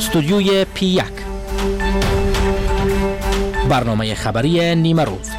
استودیوی P1 برنامه خبری نیمه روز.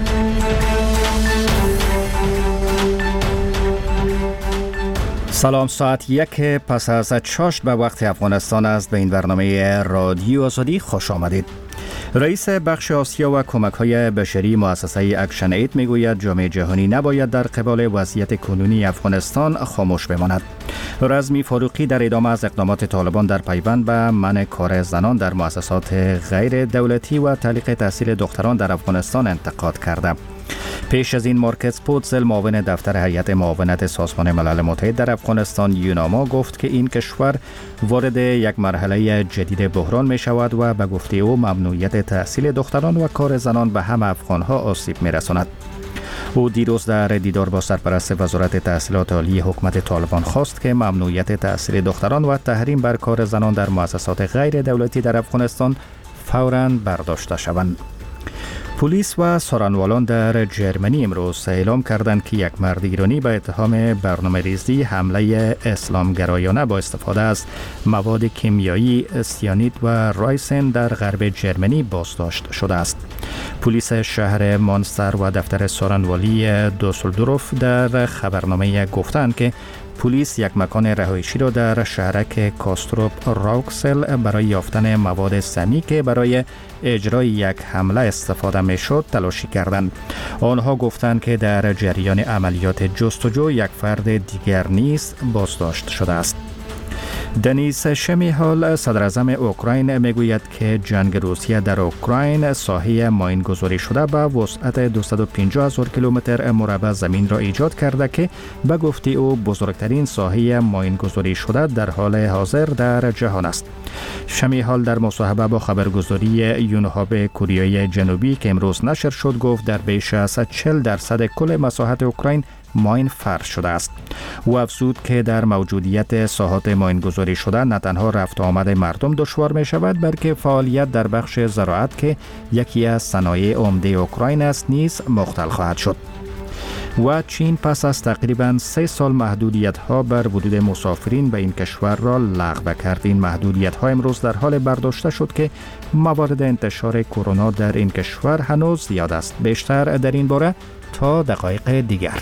سلام، ساعت 1 پس از چاشت به وقت افغانستان است. به این برنامه رادیو آزادی خوش آمدید. رئیس بخش آسیا و کمک‌های بشری مؤسسه اکشن اید میگوید جامعه جهانی نباید در قبال وضعیت کنونی افغانستان خاموش بماند. رزمی فاروقی در ادامه از اقدامات طالبان در پیوند به منع کار زنان در مؤسسات غیر دولتی و تعلیق تحصیل دختران در افغانستان انتقاد کرده. پیش از این مارکت پوتزل، معاون دفتر هیئت معاونت سازمان ملل متحد در افغانستان یوناما، گفت که این کشور وارد یک مرحله جدید بحران می شود و به گفته او ممنوعیت تحصیل دختران و کار زنان به همه افغانها آسیب می رساند. او دیروز در دیدار با سرپرست وزارت تحصیلات عالی حکومت طالبان خواست که ممنوعیت تحصیل دختران و تحریم بر کار زنان در مؤسسات غیر دولتی در افغانستان فوراً برداشته شوند. پلیس و سارنوالان در جرمنی امروز اعلام کردند که یک مرد ایرانی به اتهام برنامه‌ریزی حمله اسلامگرایانه با استفاده از مواد کیمیایی سیانید و رایسن در غرب جرمنی بازداشت شده است. پلیس شهر مانستر و دفتر سارنوالی دوسلدورف در خبرنامه گفتند که پلیس یک مکان رهایشی را در شهرک کاستروپ راوکسل برای یافتن مواد سمی که برای اجرای یک حمله استفاده میشد تلاشی کردند. آنها گفتند که در جریان عملیات جستجو یک فرد دیگر نیز بازداشت شده است. دنیس شمیهال، صدر اعظم اوکراین، میگوید که جنگ روسیه در اوکراین ساحه ماینگذاری شده به وسعت 250,000 کیلومتر مربع زمین را ایجاد کرده که به گفته او بزرگترین ساحه ماینگذاری شده در حال حاضر در جهان است. شمیهال در مصاحبه با خبرگزاری یونهاب کوریای جنوبی که امروز نشر شد گفت در بیش از 40% کل مساحت اوکراین ماین فرش شده است. او افزود که در موجودیت ساحات ماینگذاری شده نه تنها رفت و آمد مردم دشوار می شود بلکه فعالیت در بخش زراعت که یکی از صنایع عمده اوکراین است نیز مختل خواهد شد. و چین پس از تقریباً 3 سال محدودیت‌ها بر ورود مسافرین به این کشور را لغو کرد. این محدودیت‌ها امروز در حال برداشته شد که موارد انتشار کرونا در این کشور هنوز زیاد است. بیشتر در این باره تا دقایق دیگر.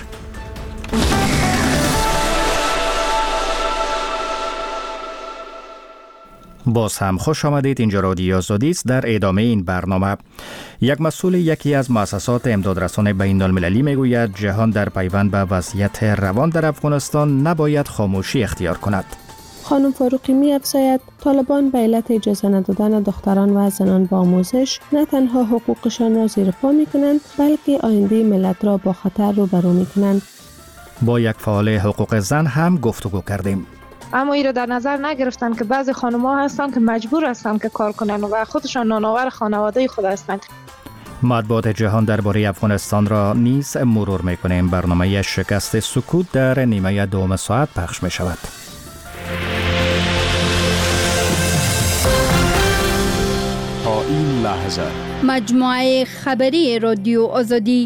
باز هم خوش آمدید. اینجا رادیو آزادی است. در ادامه این برنامه یک مسئول یکی از مؤسسات امدادرسان بین المللی میگوید جهان در پیوند به وضعیت روان در افغانستان نباید خاموشی اختیار کند. خانم فاروقی می‌افزاید طالبان به علت اجازه ندادن دختران و زنان با آموزش نه تنها حقوقشان را زیر پا می‌کنند بلکه آینده ملت را با خطر روبرو می‌کنند. با یک فعال حقوق زن هم گفتگو کردیم. اما این را در نظر نگرفتن که بعضی خانم‌ها هستند که مجبور هستند که کار کنند و خودشان نانآور خانواده خود هستند. مطبوعات جهان درباره افغانستان را نیز مرور می‌کنیم. برنامه شکست سکوت در نیمه دوم ساعت پخش می‌شود. تا این لحظه مجموعه خبری رادیو آزادی.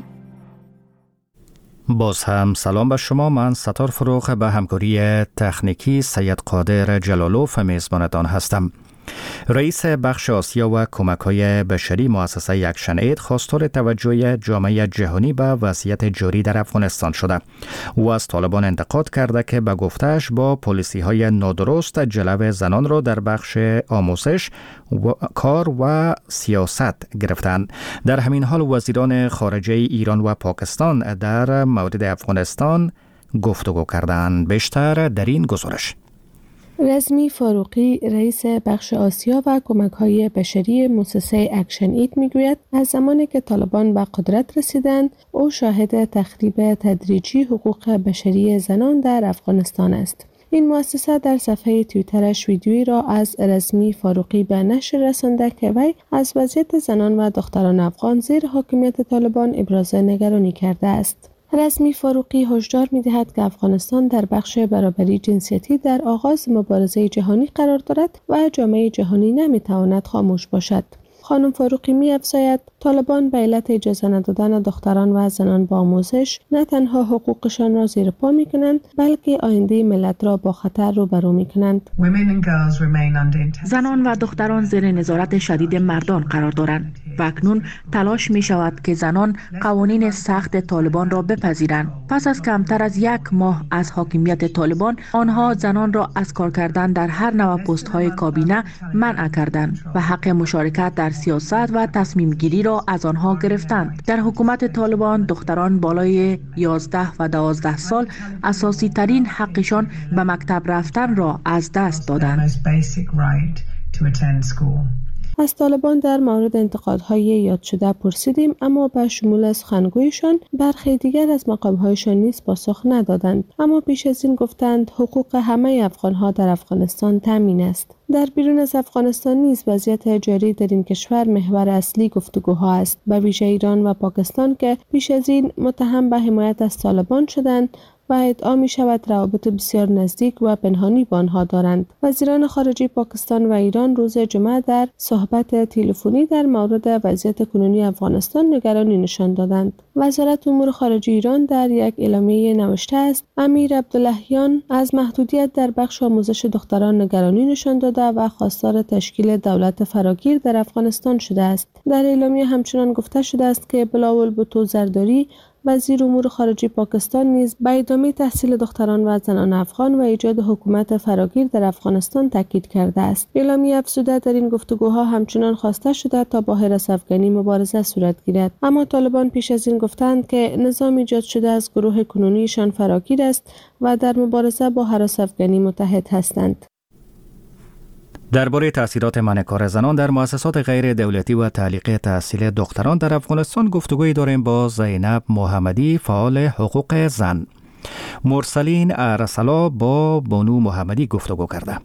باز هم سلام به شما. من ستار فروغ به همکاری تکنیکی سید قادر جلالوف میزبانتان هستم. رئیس بخش آسیا و کمک‌های بشری مؤسسه اکشن اید خواستار توجه جامعه جهانی به وضعیت جاری در افغانستان شده. او از طالبان انتقاد کرده که به گفته‌اش با پالیسی‌های نادرست جلب زنان را در بخش آموزش، کار و سیاست گرفتند. در همین حال وزیران خارجه ایران و پاکستان در مورد افغانستان گفتگو کردند. بیشتر در این گزارش. رزمی فاروقی، رئیس بخش آسیا و کمک‌های بشری مؤسسه اکشن اید میگوید از زمانی که طالبان به قدرت رسیدند او شاهد تخریب تدریجی حقوق بشری زنان در افغانستان است. این مؤسسه در صفحه توییترش ویدیویی را از رزمی فاروقی به نشر رسانده که وی از وضعیت زنان و دختران افغان زیر حاکمیت طالبان ابراز نگرانی کرده است. رزمی فاروقی هشدار می‌دهد که افغانستان در بخش برابری جنسیتی در آغاز مبارزه جهانی قرار دارد و جامعه جهانی نمی‌تواند خاموش باشد. خانم فاروقی می‌افزاید طالبان به علت اجازه ندادن دختران و زنان با آموزش نه تنها حقوقشان را زیر پا می‌کنند بلکه آینده ملت را با خطر روبرو می‌کنند. زنان و دختران زیر نظارت شدید مردان قرار دارند و اکنون تلاش می شود که زنان قوانین سخت طالبان را بپذیرند. پس از کمتر از 1 ماه از حاکمیت طالبان، آنها زنان را از کار کردن در هر نوع پست‌های کابینه منع کردند و حق مشارکت در سیاست و تصمیم گیری را از آنها گرفتند. در حکومت طالبان دختران بالای 11 و 12 سال اساسی ترین حقشان به مکتب رفتن را از دست دادند. از طالبان در مورد انتقادهای یاد شده پرسیدیم، اما به شمول سخنگویشان برخی دیگر از مقامهایشان نیز پاسخ ندادند. اما پیش از این گفتند حقوق همه افغانها در افغانستان تامین است. در بیرون از افغانستان نیز وضعیت جاری در این کشور محور اصلی گفتگوها است، به ویژه ایران و پاکستان که پیش از این متهم به حمایت از طالبان شدند و ادعا می شود روابط بسیار نزدیک و پنهانی با آنها دارند. وزیران خارجه پاکستان و ایران روز جمعه در صحبت تلفنی در مورد وضعیت کنونی افغانستان نگرانی نشان دادند. وزارت امور خارجه ایران در یک اعلامیه نوشته است امیر عبداللهیان از محدودیت در بخش آموزش دختران نگرانی نشان داده و خواستار تشکیل دولت فراگیر در افغانستان شده است. در اعلامیه همچنان گفته شده است که بلاول بھٹو زرداری وزیر امور خارجه پاکستان نیز به ادامه تحصیل دختران و زنان افغان و ایجاد حکومت فراگیر در افغانستان تاکید کرده است. اعلامیه افزوده در این گفتگوها همچنان خواسته شده تا با حراس افغانی مبارزه صورت گیرد، اما طالبان پیش از این گفتند که نظام ایجاد شده از گروه کنونیشان فراگیر است و در مبارزه با حراس افغانی متحد هستند. درباره تاثیرات منع کار زنان در مؤسسات غیر دولتی و تعلیق تحصیل دختران در افغانستان گفتگویی داریم با زینب محمدی، فعال حقوق زن. مرسلین ارسلا با بانو محمدی گفتگو کرده.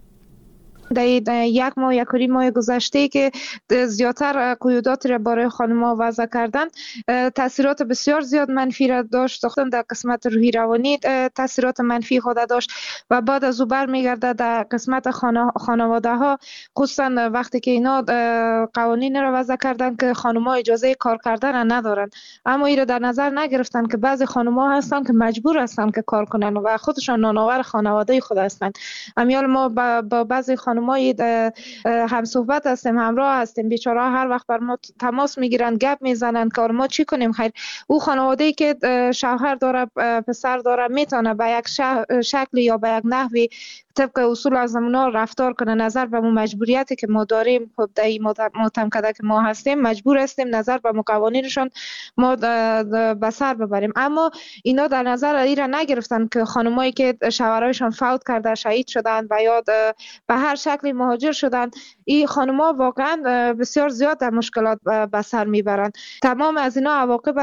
در 1 ماه 1.5 ماه گذشته که زیادتر قیودات را برای خانم‌ها وضع کردن، تاثیرات بسیار زیاد منفی را داشت. در قسمت روحی روانی تاثیرات منفی خود داشت و بعد از او برمیگرده در قسمت خانواده ها، خصوصا وقتی که اینا قوانین را وضع کردن که خانم‌ها اجازه کار کردن ندارن، اما این را در نظر نگرفتن که بعضی خانم‌ها هستن که مجبور هستن که کار کنن و خودشان نانآور خانواده خود هستن. امیال ما با بعضی ما هم صحبت هستیم، همراه هستیم، بیچاره هر وقت بر ما تماس میگیرن، گپ میزنن کار ما چی کنیم. خیر، او خانواده‌ای که شوهر داره، پسر داره، میتونه به یک شکل یا به یک نحوی طبق اصول از اونا رفتار کنه. نظر به مجبوریتی که ما داریم، خب در این معتمکده که ما هستیم مجبور هستیم نظر به قوانینشون ما به سر ببریم. اما اینا در نظر ایرا نگرفتن که خانمایی که شوهرایشان فوت کرده، شهید شدن و یا به هر شکلی مهاجر شدن، این خانم‌ها واقعا بسیار زیاد در مشکلات به سر میبرند. تمام از اینا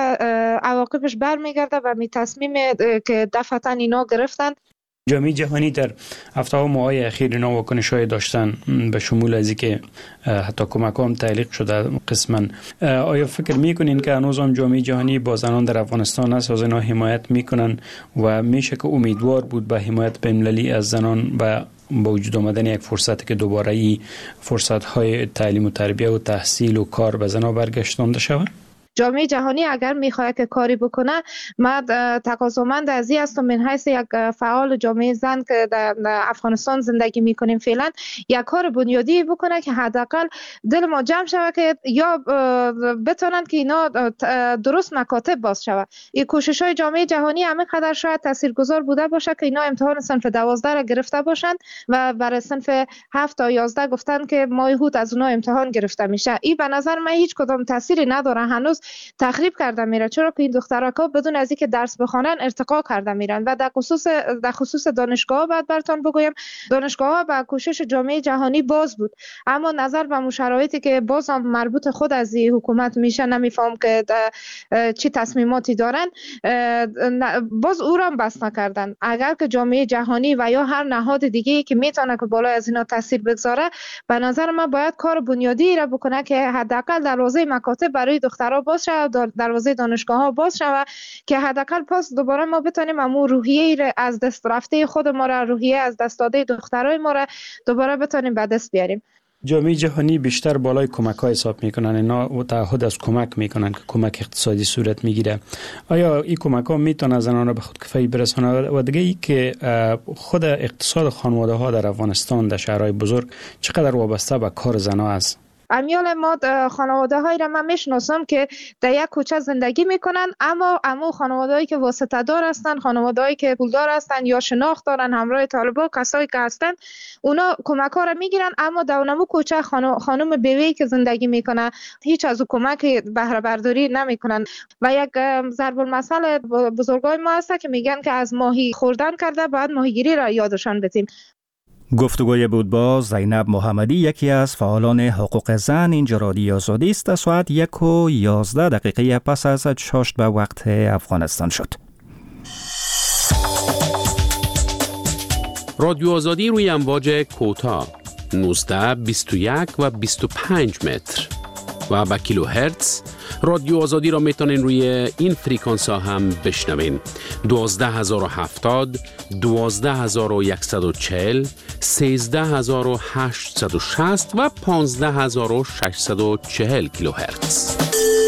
عواقبش برمیگرده و می تصمیم که دفعتا اینا گرفتن. جامعه جهانی در هفته و ماه‌های اخیر اینا واکنش‌های داشتن، به شمول از اینکه حتی کمک هم تعلیق شده قسما. آیا فکر میکنین که هنوز هم جامعه جهانی با زنان در افغانستان است، از اینا حمایت میکنن و میشه که امیدوار بود به حمایت بین‌المللی از زنان و با وجود آمدن یک فرصتی که دوباره ای فرصت‌های تعلیم و تربیت و تحصیل و کار به زنان برگشتانده شود؟ جامعه جهانی اگر میخواد که کاری بکنه، من تقاضامند از این هستم من حیث یک فعال جامعه زن که در افغانستان زندگی میکنیم فعلا، یک کار بنیادی بکنه که حداقل دل ما جمع شود که یا بتونن که اینا درست مکاتب باز شود. این کوشش های جامعه جهانی همه قدر شاید تاثیرگذار بوده باشه که اینا امتحان صنف 12 را گرفته باشن و برای صنف 7 تا 11 گفتن که ماه هوت از اونها امتحان گرفته میشه. این به نظر من هیچ کدام تأثیری نداره، هنوز تخریب کرده میره، چرا که این دخترها بدون از اینکه درس بخونن ارتقا کرده میرن. و در خصوص دانشگاه ها بعد براتون بگویم، دانشگاه ها با کوشش جامعه جهانی باز بود، اما نظر به شرایطی که باز هم مربوط خود از حکومت میشه، نمیفهم که چی تصمیماتی دارن، باز او را بس نکردن. اگر که جامعه جهانی و یا هر نهاد دیگه که میتونه که بالای از اینا تاثیر بگذاره، به نظر من باید کار بنیادی را بکنه که حداقل دروازه مکاتب برای دخترها باز شود، دروازه دانشگاه ها باز شود، که حداقل پس دوباره ما بتونیم امو روحیه از دست رفته خود ما را، روحیه از دست داده دخترای ما را دوباره بتونیم به دست بیاریم. جامعه جهانی بیشتر بالای کمک‌ها حساب میکنن، اینا تعهد از کمک میکنن که کمک اقتصادی صورت میگیره. آیا این کمک‌ها میتونه زنان را به خودکفایی برسونه؟ و دیگه ای که خود اقتصاد خانواده‌ها در افغانستان در شهرهای بزرگ چقدر وابسته به کار زنان است؟ امیال ما خانواده هایی را من میشناسم که در یک کوچه زندگی میکنن، اما خانواده هایی که واسطه دار هستن، خانواده هایی که پولدار هستن یا شناخت دارن همراه طالبان، کسایی که هستن اونا کمک ها را میگیرن، اما در اونمو کوچه خانم بیوی که زندگی میکنه هیچ از او کمک بهره برداری نمیکنن. و یک ضرب المثل بزرگای ما هست که میگن که از ماهی خوردن کرده بعد ماهیگیری را یادشان بدیم. گفتگوی بود با زینب محمدی، یکی از فعالان حقوق زن. اینجا رادیو آزادی است. ساعت 1:11 پس از چاشت به وقت افغانستان شد. رادیو آزادی روی امواج کوتاه 19، 21 و 25 متر و با کیلو هرتز. رادیو آزادی را میتونین روی این فریکانس ها هم بشنوین: 12070، 12140، 13860 و 15640 کیلوهرتز.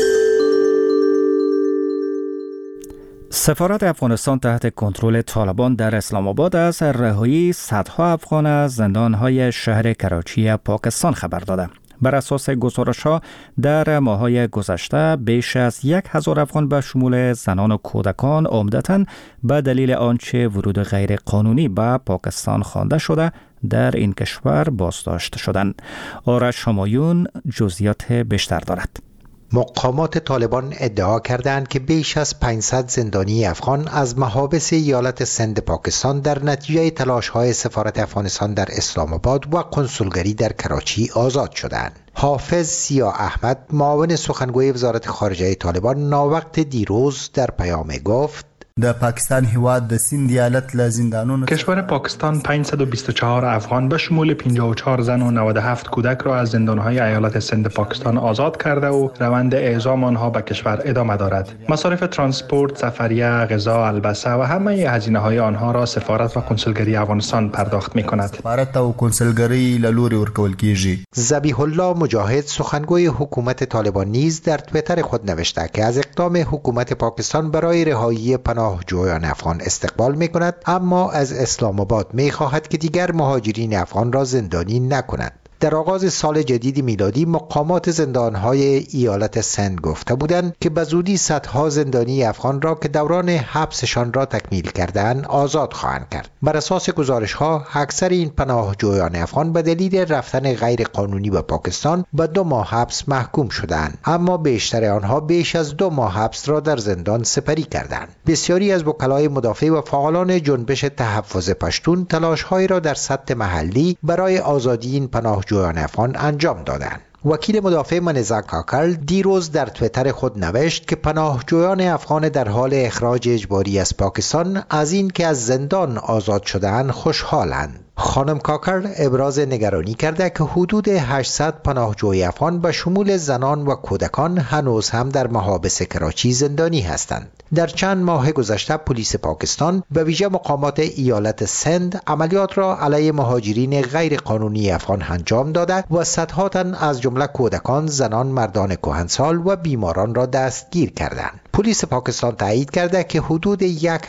سفارت افغانستان تحت کنترل طالبان در اسلام آباد از رهایی صدها افغان از زندانهای شهر کراچی پاکستان خبر داده. بر اساس گزارش‌ها در ماه‌های گذشته بیش از 1000 افغان به شمول زنان و کودکان عمدتاً به دلیل آنچه ورود غیر قانونی به پاکستان خوانده شده در این کشور بازداشت شدند. آرش همایون جزئیات بیشتر دارد. مقامات طالبان ادعا کردند که بیش از 500 زندانی افغان از محابس ایالت سند پاکستان در نتیجه تلاش‌های سفارت افغانستان در اسلام آباد و کنسولگری در کراچی آزاد شدند. حافظ سیاه احمد، معاون سخنگوی وزارت خارجه طالبان، ناوقت دیروز در پیام گفت: در پاکستان هیواد د سند ایالت له زندانونو کشور پاکستان 524 افغان به شمول 54 زن و 97 کودک را از زندانهای ایالت سند پاکستان آزاد کرده و روند اعزام آنها به کشور ادامه دارد. مصارف ترانسپورت، سفریه، غذا، البسه و همه هزینه‌های آنها را سفارت و کنسولگری افغانستان پرداخت می‌کند. سفارت او کنسولگری له لوري ورکول کیږي. ذبیح الله مجاهد، سخنگوی حکومت طالبان، نیز در توییتر خود نوشته که از اقدام حکومت پاکستان برای رهایی پناهجویان افغان استقبال می‌کند، اما از اسلام آباد می‌خواهد که دیگر مهاجرین افغان را زندانی نکند. در آغاز سال جدید میلادی مقامات زندانهای ایالت سند گفته بودند که به زودی صدها زندانی افغان را که دوران حبسشان را تکمیل کردند آزاد خواهند کرد. بر اساس گزارش‌ها اکثر این پناهجویان افغان به دلیل رفتن غیر قانونی به پاکستان به 2 ماه حبس محکوم شدند، اما بیشتر آنها بیش از 2 ماه حبس را در زندان سپری کردند. بسیاری از وکلای مدافع و فعالان جنبش تحفظ پشتون تلاش‌هایی را در سطح محلی برای آزادی این پناهجویان افغان انجام دادند. وکیل مدافع منزا کاکل دیروز در توییتر خود نوشت که پناهجویان افغان در حال اخراج اجباری از پاکستان از این که از زندان آزاد شده‌اند خوشحالند. خانم کاکر ابراز نگرانی کرده که حدود 800 پناهجوی افغان به شمول زنان و کودکان هنوز هم در محابس کراچی زندانی هستند. در چند ماه گذشته پلیس پاکستان به ویژه مقامات ایالت سند عملیات را علیه مهاجرین غیر قانونی افغان انجام داده و صدها تن از جمله کودکان، زنان، مردان کهنسال و بیماران را دستگیر کردند. پلیس پاکستان تایید کرده که حدود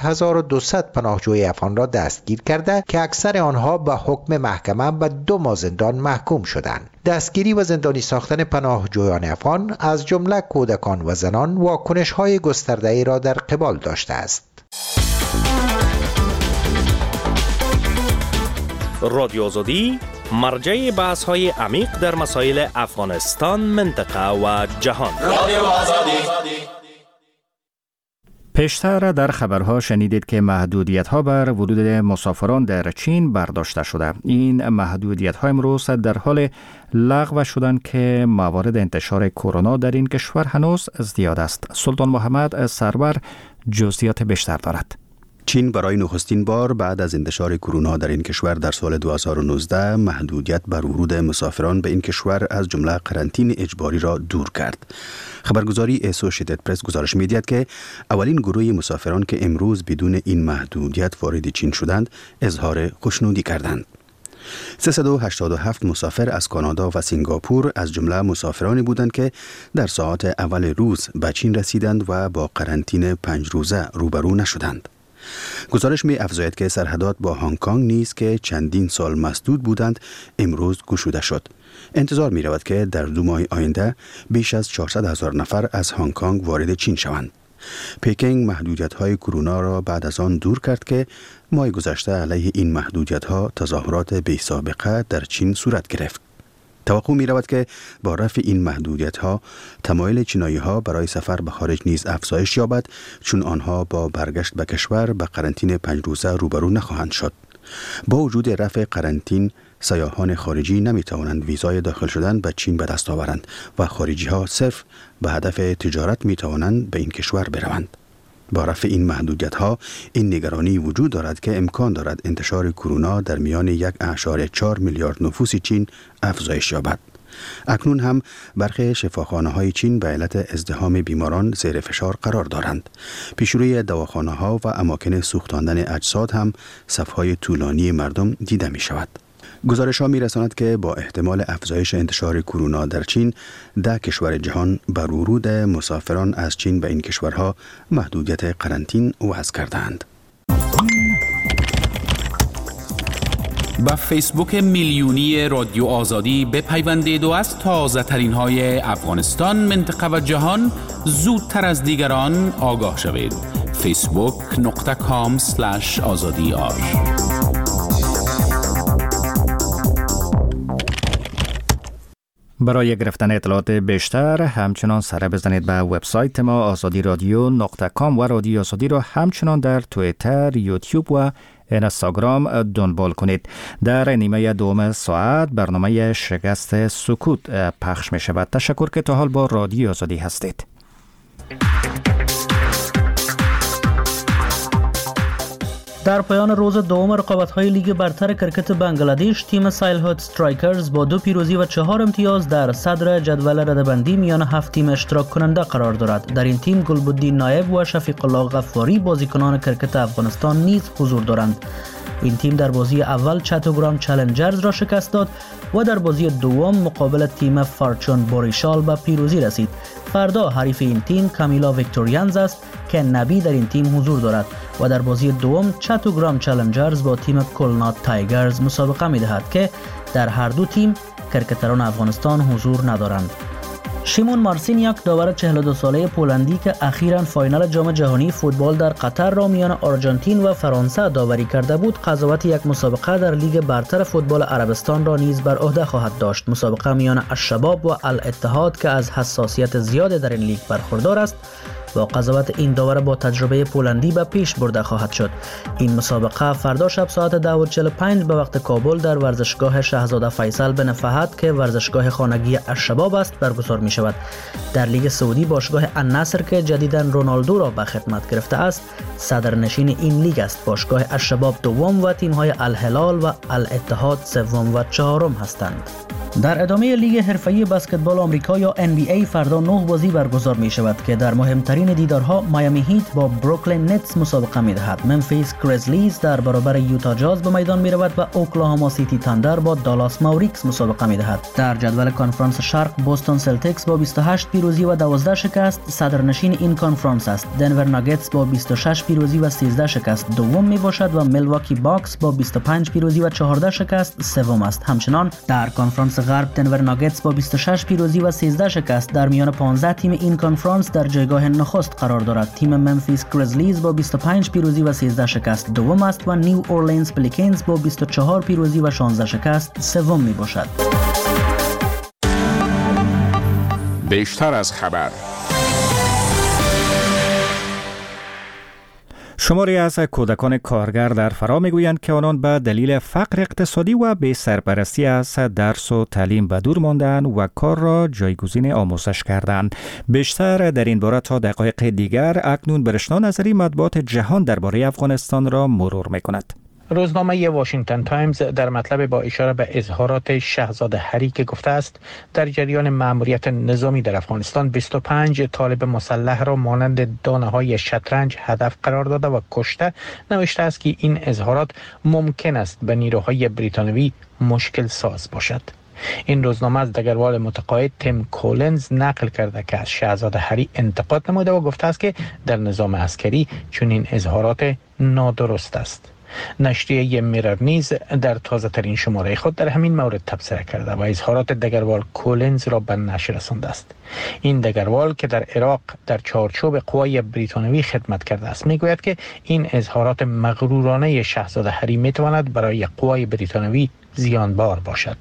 1200 پناهجوی افغان را دستگیر کرده که اکثر آنها به حکم محکمه به 2 ماه زندان محکوم شدند. دستگیری و زندانی ساختن پناهجویان افغان از جمله کودکان و زنان واکنش‌های گسترده‌ای را در قبال داشته است. رادیو آزادی مرجع بحث‌های عمیق در مسائل افغانستان، منطقه و جهان. رادیو آزادی. پیشتر در خبرها شنیدید که محدودیت‌ها بر ورود مسافران در چین برداشته شده. این محدودیت‌ها امروز در حال لغو شدند که موارد انتشار کرونا در این کشور هنوز زیاد است. سلطان محمد سرور جزئیات بیشتر دارد. چین برای نخستین بار بعد از انتشار کرونا در این کشور در سال 2019 محدودیت بر ورود مسافران به این کشور از جمله قرنطینه اجباری را دور کرد. خبرگزاری اسوشییتد پرس گزارش می‌دهد که اولین گروه مسافران که امروز بدون این محدودیت وارد چین شدند اظهار خوشنودی کردند. 387 مسافر از کانادا و سنگاپور از جمله مسافرانی بودند که در ساعات اول روز به چین رسیدند و با قرنطینه 5 روزه روبرو نشدند. گزارش می افزاید که سرحدات با هنگ کنگ نیز که چندین سال مسدود بودند امروز گشوده شد. انتظار می رود که در 2 ماه آینده بیش از 400,000 نفر از هنگ کنگ وارد چین شوند. پکینگ محدودیت‌های کرونا را بعد از آن دور کرد که ماه گذشته علیه این محدودیت‌ها تظاهرات بی سابقه در چین صورت گرفت. توقع می رود که با رفع این محدودیت‌ها تمایل چینایی‌ها برای سفر به خارج نیز افزایش یابد، چون آنها با برگشت به کشور به قرنطینه 5 روزه روبرو نخواهند شد. با وجود رفع قرنطین، سیاحان خارجی نمی توانند ویزای داخل شدن به چین به دست آورند و خارجی ها صرف به هدف تجارت می توانند به این کشور بروند. با رفع این محدودیت ها این نگرانی وجود دارد که امکان دارد انتشار کرونا در میان 1.4 میلیارد نفوس چین افزایش یابد. اکنون هم برخی شفاخانه های چین به علت ازدحام بیماران زیر فشار قرار دارند. پیشروی دواخانه ها و اماکن سوختاندن اجساد هم صفهای طولانی مردم دیده می شود. گزارش ها می رساند که با احتمال افزایش انتشار کرونا در چین، 10 کشور جهان بر ورود مسافران از چین به این کشورها محدودیت قرنطین وضع کردند. با فیسبوک میلیونی رادیو آزادی بپیوندید و از تازه ترین های افغانستان، منطقه و جهان زودتر از دیگران آگاه شوید. facebook.com/azadi. برای گرفتن اطلاعات بیشتر همچنان سر بزنید به وبسایت ما azadi.radio.com و رادیو آزادی را همچنان در توییتر، یوتیوب و اینستاگرام دنبال کنید. در نیمه دوم ساعت برنامه شکست سکوت پخش می شود. تشکر که تا حال با رادیو آزادی هستید. در پایان روز دوم رقابت‌های لیگ برتر کرکت بنگلادش، تیم سایلهوت استرایکرز با 2 پیروزی و 4 امتیاز در صدر جدول رده‌بندی میان 7 تیم اشتراک کننده قرار دارد. در این تیم گلبدین نایب و شفیق الله غفاری بازیکنان کرکت افغانستان نیز حضور دارند. این تیم در بازی اول چاتوگرام چالنجرز را شکست داد و در بازی دوم مقابل تیم فارچون بوریشال به پیروزی رسید. فردا حریف این تیم کامیلا ویکتوریانز است که نبی در این تیم حضور دارد و در بازی دوم چاتوگرام چالنجرز با تیم کلنات تایگرز مسابقه می‌دهد که در هر دو تیم کرکتران افغانستان حضور ندارند. شیمون مارسینیاک داور 42 ساله پولندی که اخیراً فاینال جام جهانی فوتبال در قطر را میان آرژانتین و فرانسه داوری کرده بود، قضاوت یک مسابقه در لیگ برتر فوتبال عربستان را نیز بر عهده خواهد داشت. مسابقه میان الشباب و الاتحاد که از حساسیت زیاد در این لیگ برخوردار است، با قضاوت این داور با تجربه پولندی به پیش برده خواهد شد. این مسابقه فردا شب ساعت 10:45 به وقت کابل در ورزشگاه شاهزاده فیصل بن فهد که ورزشگاه خانگی الشباب است برگزار می شود. در لیگ سعودی باشگاه النصر که جدیداً رونالدو را به خدمت گرفته است، صدرنشین این لیگ است. باشگاه الشباب دوم و تیم‌های الهلال و الاتحاد سوم و چهارم هستند. در ادامه لیگ حرفه‌ای بسکتبال آمریکا یا NBA فردا 9 بازی برگزار می شود که در مهمترین دیدارها میامی هیت با بروکلین نتس مسابقه می دهد. ممفیس گریزلیز در برابر یوتا جاز به میدان می رود و اوکلاهاما سیتی تاندر با دالاس ماوریکس مسابقه می دهد. در جدول کنفرانس شرق بوستون سلتیکس با 28 پیروزی و 12 شکست صدرنشین این کنفرانس است. دنور ناگتس با 26 پیروزی و 13 شکست دوم می باشد و میلواکی باکس با 25 پیروزی و 14 شکست سوم است. همچنان در کنفرانس غرب دنور ناگتس با 26 پیروزی و 13 شکست در میان 15 تیم این کنفرانس در جایگاه نخست قرار دارد. تیم ممفیس گریزلیز با 25 پیروزی و 13 شکست دوم است و نیو اورلینز پلیکنز با 24 پیروزی و 16 شکست سوم می باشد. بیشتر از خبر. شماری از کودکان کارگر در فرا میگویند که آنان به دلیل فقر اقتصادی و بی سرپرستی از درس و تعلیم به دور ماندند و کار را جایگزین آموزش کردند. بیشتر در این باره تا دقایق دیگر اکنون برشنا نظری مطبوعات جهان درباره افغانستان را مرور میکند. روزنامه واشنگتن تایمز در مطلب با اشاره به اظهارات شاهزاده هری که گفته است در جریان مأموریت نظامی در افغانستان 25 طالب مسلح را مانند دانه‌های شطرنج هدف قرار داده و کشته، نوشته است که این اظهارات ممکن است به نیروهای بریتانیایی مشکل ساز باشد. این روزنامه از دگروال متقاعد تیم کولنز نقل کرده که از شاهزاده هری انتقاد نموده و گفته است که در نظام عسکری چنین اظهارات نادرست است. نشریه میرر نیز در تازه ترین شماره خود در همین مورد تبصره کرده و اظهارات دگروال کولنز را به نشر رسانده است. این دگروال که در عراق در چارچوب قوای بریتانیایی خدمت کرده است میگوید که این اظهارات مغرورانه شاهزاده هری میتواند برای قوای بریتانیایی زیانبار باشد.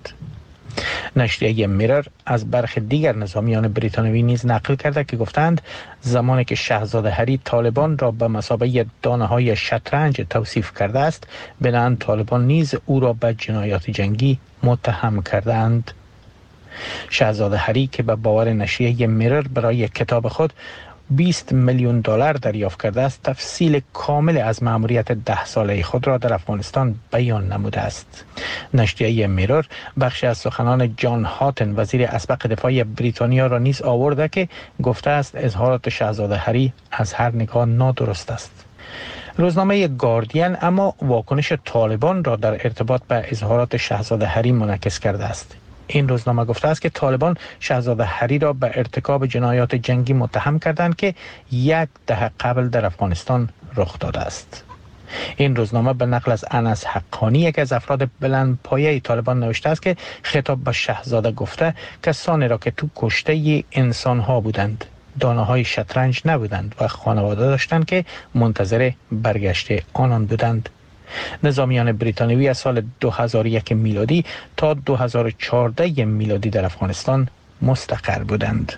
نشریه میرر از برخی دیگر نظامیان بریتانیایی نیز نقل کرده که گفتند زمانی که شاهزاده هری طالبان را به مثابه دانه‌های شطرنج توصیف کرده است، بنابراین طالبان نیز او را به جنایات جنگی متهم کردند. شاهزاده هری که به باور نشریه میرر برای کتاب خود 20 میلیون دلار دریافت کرده است، تفصیل کامل از مأموریت 10 ساله خود را در افغانستان بیان نموده است. نشریه میرر بخشی از سخنان جان هاتن وزیر اسبق دفاع بریتانیا را نیز آورده که گفته است اظهارات شاهزاده هری از هر نگاه نادرست است. روزنامه گاردین اما واکنش طالبان را در ارتباط به اظهارات شاهزاده هری منعکس کرده است. این روزنامه گفته است که طالبان شاهزاده هری را به ارتکاب جنایات جنگی متهم کردند که 1 دهه قبل در افغانستان رخ داده است. این روزنامه به نقل از انس حقانی، یکی از افراد بلندپایه طالبان، نوشته است که خطاب به شاهزاده گفته کسانی را که تو کشته انسان‌ها بودند، دانه‌های شطرنج نبودند و خانواده داشتند که منتظر برگشت آنان بودند. نظامیان بریتانیایی از سال 2001 میلادی تا 2014 میلادی در افغانستان مستقر بودند.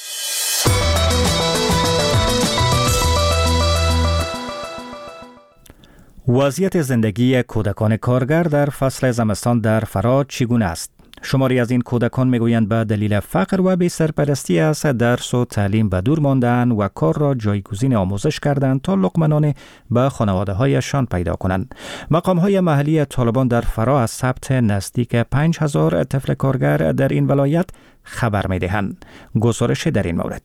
وضعیت زندگی کودکان کارگر در فصل زمستان در فرا چگونه است؟ شماری از این کودکان میگویند به دلیل فقر و بی سرپرستی از درس و تعلیم به دور ماندن و کار را جایگزین آموزش کردند تا لقمه نان به خانواده هایشان پیدا کنند. مقام های محلی طالبان در فرا از ثبت نزدیک 5000 طفل کارگر در این ولایت خبر میدهند. گزارش در این مورد.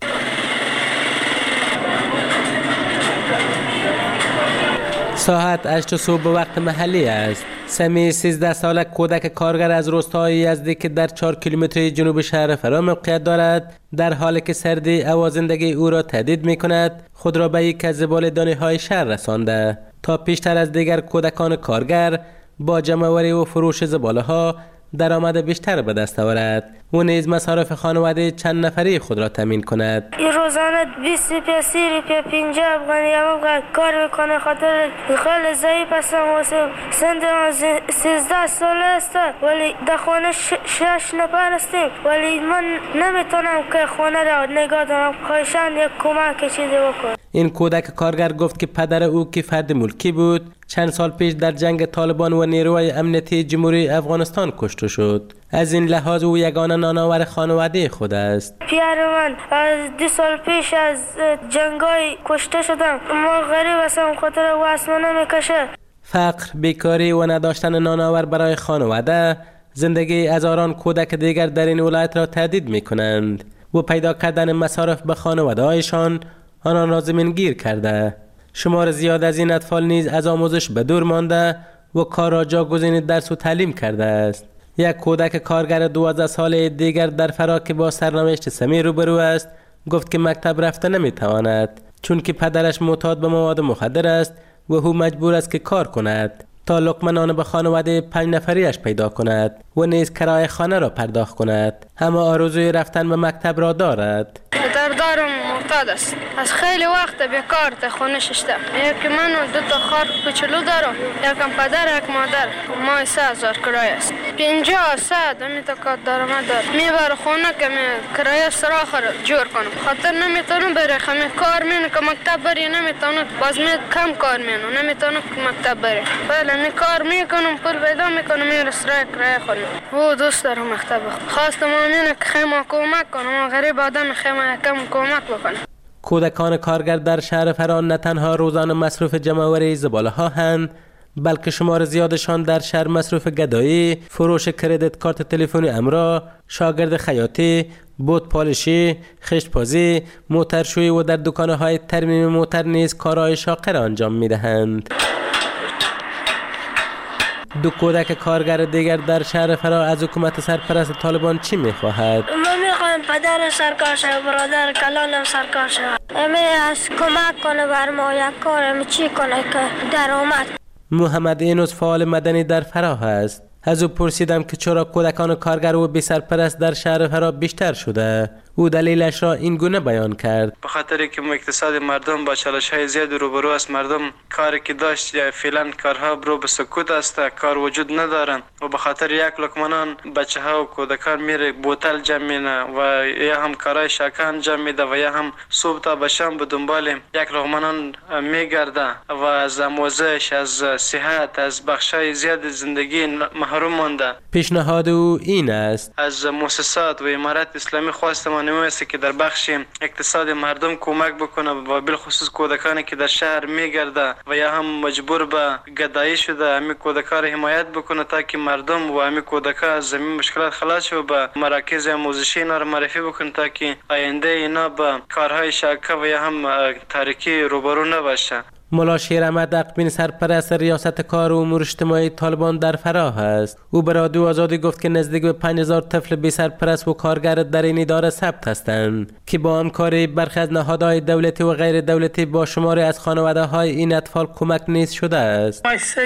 ساعت 8 صبح به وقت محلی است. سمی 13 ساله کودک کارگر از روستای یزدی که در 4 کیلومتری جنوب شهر فرا موقعیت دارد، در حالی که سردی هوا زندگی او را تهدید می کند، خود را به یک از زباله‌دانی های شهر رسانده تا پیشتر از دیگر کودکان کارگر با جمع‌آوری و فروش زباله ها درآمد بیشتر به دست آورد و نیز مصارف خانواده چند نفری خود را تامین کند. روزانه 20 روپیه 30 روپیه 50 افغانی کار میکنه، خاطر خیلی ضعیف هستم و سن 13 ساله است ولی در خانه 6 نفر هستیم ولی من نمیتونم که خانه را نگاه دارم. خواهشاً یک کمک چیزی بکن. این کودک کارگر گفت که پدر او که فرد ملکی بود چند سال پیش در جنگ طالبان و نیروهای امنیتی جمهوری افغانستان کشته شد. از این لحاظ او یگانه نانآور خانواده خود است. پدر من از 2 سال پیش از جنگای کشته شدم. ما غریب هستم، خاطر واسه نمیکشه. فقر، بیکاری و نداشتن نانآور برای خانواده زندگی هزاران کودک دیگر در این ولایت را تهدید می‌کنند و پیدا کردن مصارف به خانواده‌هایشان آنان را زمینگیر کرده. شمار زیاد از این اطفال نیز از آموزش به دور مانده و کار را جایگزین درس و تعلیم کرده است. یک کودک کارگر 12 ساله دیگر در فرا که با سرنوشت سمی روبرو است گفت که مکتب رفته نمیتواند چون که پدرش معتاد به مواد مخدر است و او مجبور است که کار کند تا لقمه نان به خانواده 5 نفریش پیدا کند و نیز کرایه خانه را پرداخت کند. اما آرزوی رفتن به مکتب را دارد. دارم معتاد است. از خیلی وقت بیکار تا خونه ششته. یکی من و 2 تا خواهر کوچولو دارم. یکم پدر یک مادر. ماه 3000 کرایه است. 50 ساعت تا کار درآمد دارم. میبرم خونه که کرایه سراخ را جور کنم. خاطر نمیتونم برم. کار میکنم که مکتب بری نمیتونم. باز کم کار میکنم. نمیتونم که مکتب بری. بله می کار میکنم، پول پیدا میکنم، میرم سراغ کرایه خونه. او دوست دارم مکتب. خواستم اینه که خیمه کمک کنم. غریب آدم خیمه کم کمک بکنه. کودکان کارگر در شهر فرا نه تنها روزانه مصروف جمع‌آوری زباله ها هستند، بلکه شمار زیادشان در شهر مصروف گدایی، فروش کردیت کارت تلفنی امرا، شاگرد خیاطی، بوت پالشی، خشت‌پازی، موترشویی و در دکان‌های ترمیم موتر نیز کارهای شاقر انجام می‌دهند. دو کودک کارگر دیگر در شهر فرا از حکومت سرپرست طالبان چی می‌خواهد؟ ما می‌خوایم پدر سرکار شود، برادر کلانم سرکار شود. از کمک کنه بر ما، یک کارم چی کنه که درآمد. محمد اینوس فعال مدنی در فرا است. از او پرسیدم که چرا کودکان کارگر و بی سرپرست در شهر فرا بیشتر شده. او دلیلش را این گونه بیان کرد: به خاطری که اقتصاد مردم با چالش‌های زیاد روبرو است. مردم کاری که داشت یا فعلا کارها برو به سکوت است، کار وجود ندارن و به خاطر یک لقمانان بچه‌ها و کودکان میره بوتل جمع می‌کنه و یا هم کارهای شاکه انجام میده و یا هم صبح تا به شام به دنبال یک لقمانان میگرده و از آموزش، از صحت، از بخشای زیاد زندگی محروم مانده. پیشنهاد او این است: از مؤسسات و امارت اسلامی خواستم است که در بخش اقتصاد مردم کمک بکنه و بالخصوص کودکانی که در شهر میگرده و یا هم مجبور به گدایی شده، همین کودکان را حمایت بکنه تا که مردم و همین کودکان از زمین مشکلات خلاص شو، به مراکز آموزشی اینا را معرفی بکنه تا که آینده اینا به کارهای شاکه و یا هم تاریکی روبرو نباشه. ملا شیر احمد اقبین سرپرست ریاست کار و امور اجتماعی طالبان در فرا است. او به رادیو آزادی گفت که نزدیک به 5000 طفل بی سرپرست و کارگر در این اداره ثبت هستند که با همکاری برخی از نهادهای دولتی و غیر دولتی با شماری از خانواده‌های این اطفال کمک نیز شده است.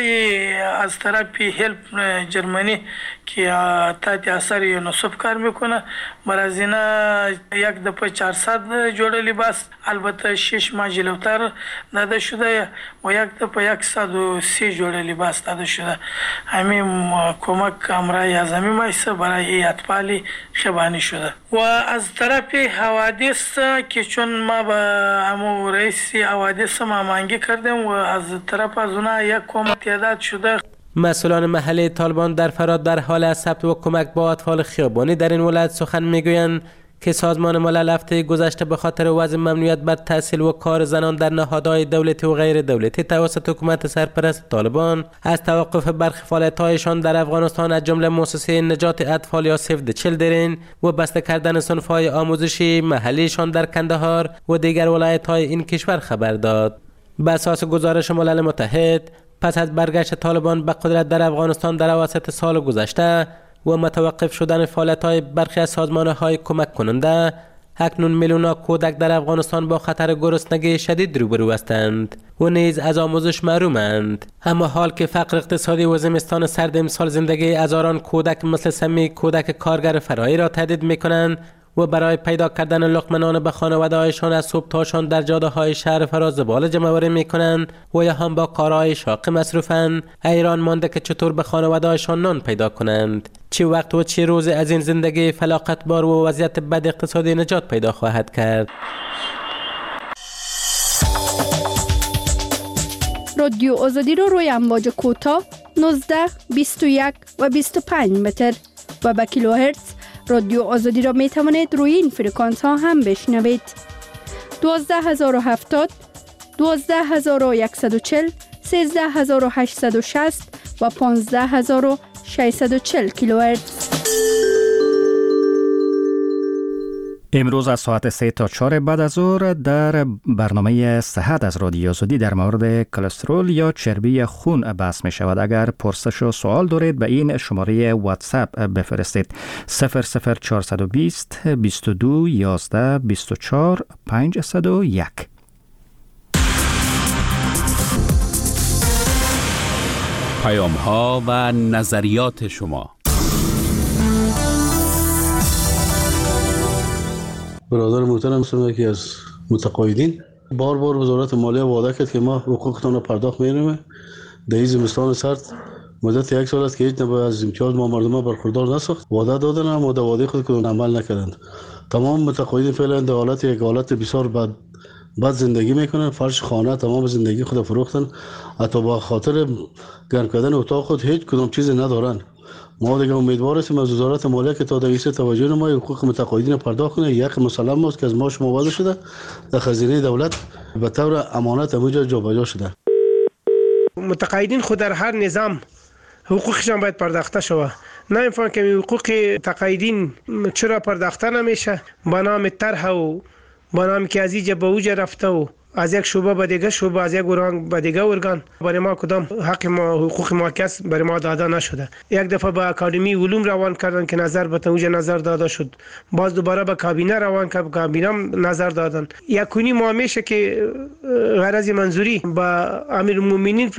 از طرف هلپ جرمنی که تحت اثر یونیسف کار میکنه، مرزینا یک دفعه 400 جوړه لباس، البته 6 ماه جلوتر داده شده و یک دفعه 130 جوړه لباس داده شده. همین کمک امرای اعظمی مایسته برای اطفال خبانی شده. و از طرف حوادث که چون ما با همو رئیس حوادث مامانگی کردیم و از طرف از اونها یک کمک تعداد شده. مسئولان محلی طالبان در فرا در حال ثبت و کمک با اطفال خیابانی در این ولایت سخن میگویند که سازمان ملل هفته گذشته به خاطر وضع ممنوعیت بر تحصیل و کار زنان در نهادهای دولتی و غیر دولتی توسط حکومت سرپرست طالبان از توقف برخی فعالیت‌هایشان در افغانستان از جمله مؤسسه نجات اطفال یا سیو د چیلدرن و بسته کردن صنف‌های آموزشی محلیشان در کندهار و دیگر ولایت‌های این کشور خبر داد. بر اساس گزارش ملل متحد، پس از برگشت طالبان به قدرت در افغانستان در اواسط سال گذشته و متوقف شدن فعالیت‌های برخی از سازمان‌های کمک کننده، اکنون میلیون‌ها کودک در افغانستان با خطر گرسنگی شدید روبرو هستند و نیز از آموزش محرومند. اما حال که فقر اقتصادی و زمستان سرد امسال زندگی هزاران کودک مثل سمی کودک کارگر فرایی را تهدید می‌کنند و برای پیدا کردن لقمه نان به خانواده‌هایشان از صبح تاشان در جاده‌های شهر فرا زباله جمع‌آوری می‌کنند و یا هم با کارهای شاق مصروفند، حیران مانده که چطور به خانواده‌هایشان نان پیدا کنند. چه وقت و چه روز از این زندگی فلاکتبار و وضعیت بد اقتصادی نجات پیدا خواهد کرد؟ رادیو آزادی رو روی امواج کوتاه 19، 21 و 25 متر و به کیلوهرتز رادیو آزادی را می توانید روی این فرکانس ها هم بشنوید. 12070، 12140، 13860 و 15640 کیلوهرتز. امروز از ساعت 3 تا 4 بعد از ظهر در برنامه صحت از رادیو آزادی در مورد کلسترول یا چربی خون بحث می شود. اگر پرسش و سوال دارید به این شماره واتساپ بفرستید: 00420 22 11 24 501. پیام ها و نظریات شما. برادر محترم هستم، یکی از متقاعدین. بار وزارت مالیه وعده کرد که ما حقوقتان را پرداخت می‌کنیم. در این زمستان سرد مدت 1 سال است که هیچ نوع از امتیاز ما مردم برخوردار نساخت. وعده دادن اما در وعده خود که عمل نکردند. تمام متقاعدین فعلا در حالت بسیار بد زندگی میکنن. فرش خانه تمام زندگی خود فروختن. حتی با خاطر گرم کردن اتاق خود هیچ کدام چیزی ندارن. ما دیگه امیدوار هستیم از وزارت مالیه که تا دیگه توجه نماید، حقوق متقاعدین پرداخت کنه. یک مسلم است که از ما شما وعده شده در خزینه دولت به طور امانت همونجا جابجا شده. متقاعدین خود در هر نظام حقوقشان باید پرداخته شود. نمی‌فهمم که حقوق تقاعدین چرا پرداخته نمیشه، با نام طرح و با نام که از اینجا به اوجا رفته و از یک شعبه به دیگه شعبه، از یک ارگان به دیگه ارگان، برای ما کدام حق ما حقوق ما کس برای ما داده نشده. یک دفعه به اکادمی علوم روان کردن که نظر به اوجا نظر داده شد، باز دوباره به کابینه روان کرد، کابینه نظر دادن. یکونی ما میشه که غرض منظوری با امیرالمومنین